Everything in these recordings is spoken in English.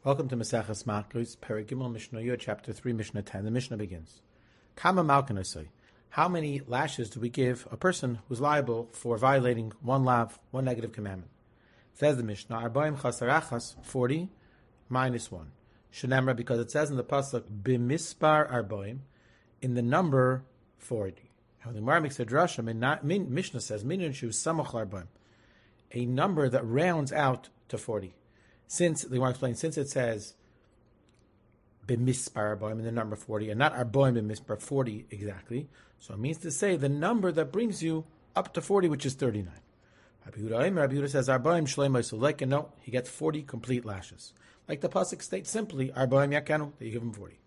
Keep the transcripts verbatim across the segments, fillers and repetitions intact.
Welcome to Maseches Makos, Perek Gimel Mishnah Yud, Chapter three, Mishnah ten. The Mishnah begins. Kama Malkanasai. How many lashes do we give a person who's liable for violating one lav, one negative commandment? Says the Mishnah, Arbaim Chasarachas, forty, minus one. Shenemra, because it says in the Pasuk, Bimispar Arbaim, in the number forty. And when the Gemara makes a drasha, min, Mishnah says, Minin Shu Samach Arbaim, a number that rounds out to forty. Since, the Gemara explains, since it says b'mispar arbaim in the number forty, and not arbaim b'mispar forty exactly, so it means to say the number that brings you up to forty, which is thirty-nine. Rabbi Yehuda, Rabbi Yehuda says arbaim shleimai sulek, and no, he gets forty complete lashes. Like the pasuk states simply, arbaim yakanu, that you give him forty.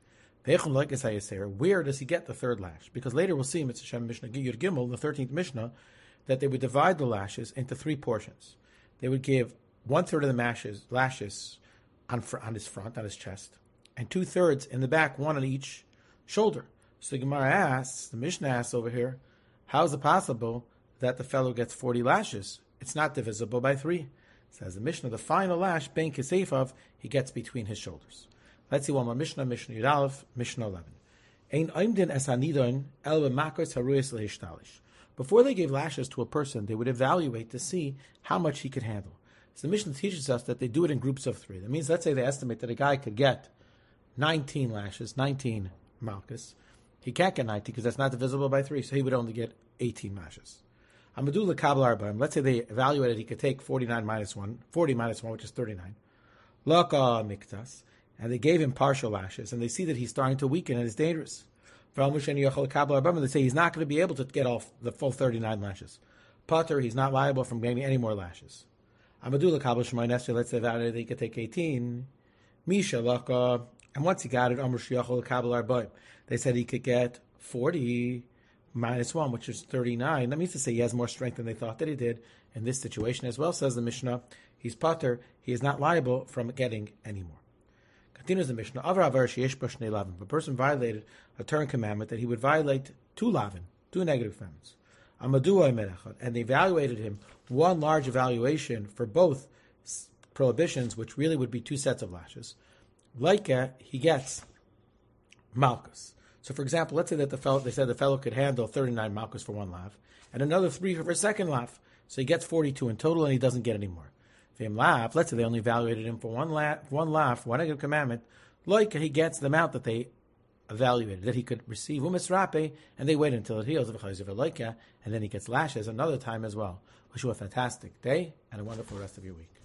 Where does he get the third lash? Because later we'll see in Mitzvah Mishnah Yud Gimel, the thirteenth Mishnah, that they would divide the lashes into three portions. They would give one third of the lashes, lashes on, fr- on his front, on his chest, and two thirds in the back, one on each shoulder. So the Gemara asks, the Mishnah asks over here, how is it possible that the fellow gets forty lashes? It's not divisible by three. Says the Mishnah, the final lash, ben kisefav, he gets between his shoulders. Let's see one more Mishnah, Mishnah Yud Aleph, Mishnah eleven. Ein oimdin es hanidon el b'makos haruyos lehishtalish. Before they gave lashes to a person, they would evaluate to see how much he could handle. So the Mishnah teaches us that they do it in groups of three. That means, let's say they estimate that a guy could get nineteen lashes, nineteen malchus. He can't get nineteen because that's not divisible by three, so he would only get eighteen lashes. Amadu l'kabel arbaim. Let's say they evaluated he could take forty-nine minus one, forty minus one, which is thirty-nine. Laka miktas. And they gave him partial lashes, and they see that he's starting to weaken and it's dangerous. And they say he's not going to be able to get off the full thirty-nine lashes. Potter, he's not liable from getting any more lashes. Amadula Kabul Shemai Nesri, let's say that he could take eighteen. Misha Laka, and once he got it, Amr Shiachol Kabul Arbaim. They said he could get forty minus one, which is thirty-nine. That means to say he has more strength than they thought that he did in this situation as well, says the Mishnah. He's Potter, he is not liable from getting any more. Continues the Mishnah. If a person violated a Torah commandment, that he would violate two lavin, two negative commandments. And they evaluated him one large evaluation for both prohibitions, which really would be two sets of lashes. Like uh, he gets malchus. So, for example, let's say that the fellow, they said the fellow could handle thirty-nine malchus for one lav, and another three for a second lav. So he gets forty-two in total, and he doesn't get any more. If lav, let's say they only evaluated him for one lav, one lav, one negative commandment. Like he gets the amount that they evaluated, that he could receive umisrape, and they wait until it heals, and then he gets lashes another time as well. Wish you a fantastic day and a wonderful rest of your week.